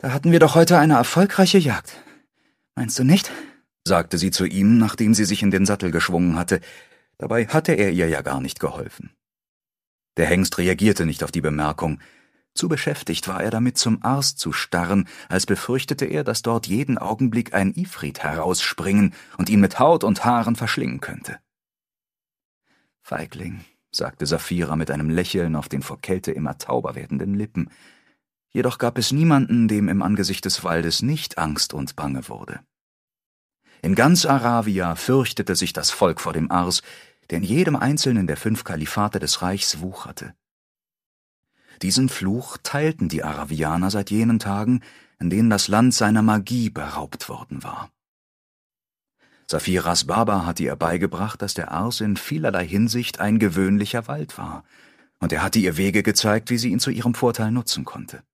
»Da hatten wir doch heute eine erfolgreiche Jagd. Meinst du nicht?« sagte sie zu ihm, nachdem sie sich in den Sattel geschwungen hatte. Dabei hatte er ihr ja gar nicht geholfen. Der Hengst reagierte nicht auf die Bemerkung. Zu beschäftigt war er damit, zum Ars zu starren, als befürchtete er, dass dort jeden Augenblick ein Ifrit herausspringen und ihn mit Haut und Haaren verschlingen könnte. »Feigling«, sagte Saphira mit einem Lächeln auf den vor Kälte immer tauber werdenden Lippen. Jedoch gab es niemanden, dem im Angesicht des Waldes nicht Angst und Bange wurde. In ganz Aravia fürchtete sich das Volk vor dem Ars, der in jedem einzelnen der 5 Kalifate des Reichs wucherte. Diesen Fluch teilten die Aravianer seit jenen Tagen, in denen das Land seiner Magie beraubt worden war. Saphiras Baba hatte ihr beigebracht, dass der Ars in vielerlei Hinsicht ein gewöhnlicher Wald war, und er hatte ihr Wege gezeigt, wie sie ihn zu ihrem Vorteil nutzen konnte.